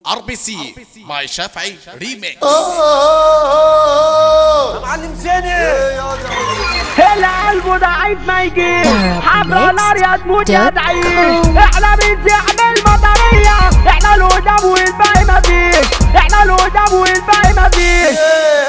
RBC ماي شافعي ريميكس. معلم زيني اللي قلبه ضعيف ما يجيش حمرا نار يا تموت يا تعيش. احنا بنزعم المطرية، احنا القدام والباقي مفيش، احنا القدام والباقي مفيش.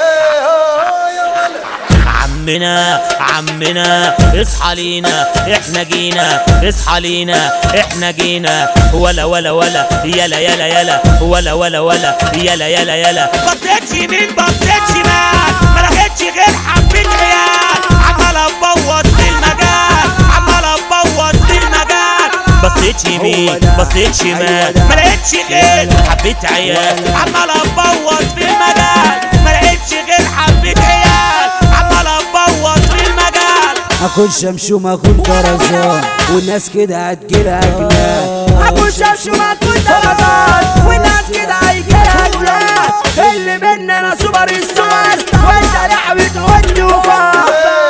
عمنا اصحى لينا، احنا جينا، اصحى لينا احنا جينا. ولا ولا ولا يلا يلا يلا ولا ولا ولا يلا يلا يلا. بصيت يمين بصيت شمال ما لقيتش غير حبة عيال عمال ابوظ في المجال، عمال ابوظ في المجال. بصيت يمين بصيت شمال ما لقيتش غير حبة عيال عمال ابوظ في المجال، ما لقيتش غير حبة عيال عمال ابوظ في المجال. اكون شمشوم اكون طرزان والناس كده هتجيلها جنان. اكون شمشوم اكون طرزان والناس كده هيجيلها جنان. اللي مننا سوبر ستار وانت لعبة ودي وفار.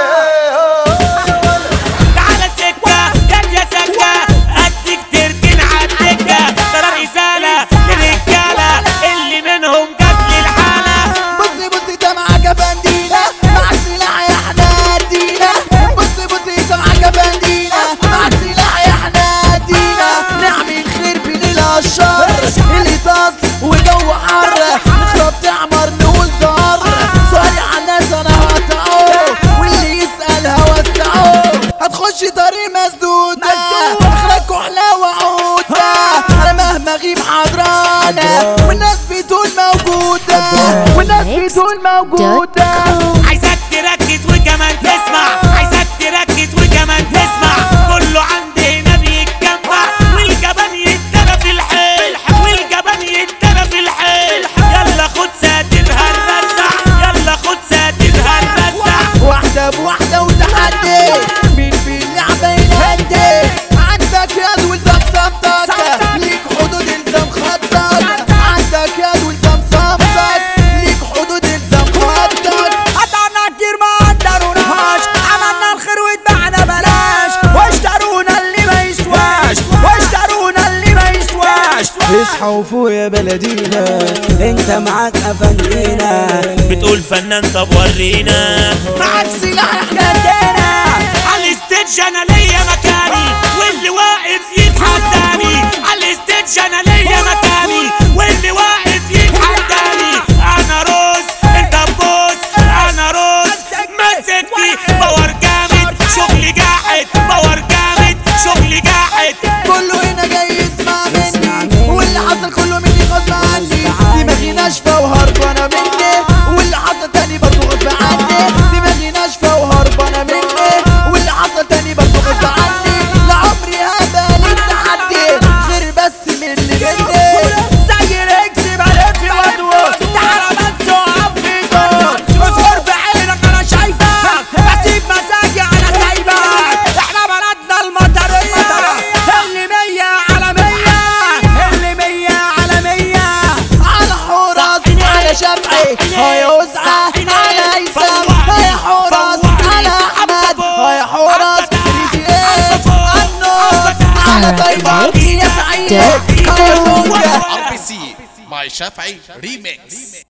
تعالى سكة جت يا سكة قدك تركن عالدكة، ترى رسالة للرجالة اللي منهم جت للحالة. بصي بصي ده معاك فندينا مع السلاح يا احنا ادينا. بصي بصي ده معاك فندينا مع السلاح يا احنا ادينا. نعمل خير بين الاشرار اللي طاس وجو حر نخرب تعمر نقول ضر. سؤالي على الناس انا هقطعه واللي يسأل هوسعه. هتخش طريق مسدود اخرك كحلة وعودة. انا مهما اغيب حضرانة والناس بتقول موجودة والناس بتقول موجودة. عايزك تركز وكمان تسمع، عايزك تركز وكمان تسمع. كله عندي هنا بيتجمع والجبان يتدرى في الحيل، والجبان يتدرى في الحيل. يلا خد ساترها الرزع، يلا خد ساترها الرزع. واحدة بواحدة وتحدي مين في اللعبة ينهدي. عندك يد والزم صمتك ليك حدود الزم خطك. عندك يد والزم صمتك ليك حدود الزم خطك. قطعنا كتير ما قدروناش، عملنا الخير واتبعنا بلاش، واشترونا اللي ما يسواش، واشترونا اللي ما يسواش. اصحى وفوق يا بلدينا انت معاك افندينا. بتقول فنان طب ورينا معاك سلاح احنا ادينا على الستيج انا ليا مكاني واللي واقف يتحداني. على الستيج انا ليا مكاني واللي واقف يتحداني. انا روس انت بوس، انا روس مسكتي باور جامد شغلي جاحد، باور جامد شغلي جاحد. كله هنا جاي يسمع مني واللي حصل كله مني غصب عني. دماغي ناشفة وهربانة مني واللي حصل تاني برضه غصب عني. دماغي ناشفة وهربانة مني واللي حصل تاني برضه غصب عني. لعمري هبالي التحدي غير بس من اللي مني. زي الاكس بلف وادور تعالى بس وقف في دور. اصبر بعينك انا شايفك بسيب مزاجي انا سايبك. احنا بلدنا المطرية اللي 100 على 100، اللي 100 على 100. على حراس على شفعي هيا وسعة على هيثم هيا حراس على احمد هيا حراس ريزيات النور على طيبة يا سعيد هيا سوكة. RBC ماي شافعي ريميكس.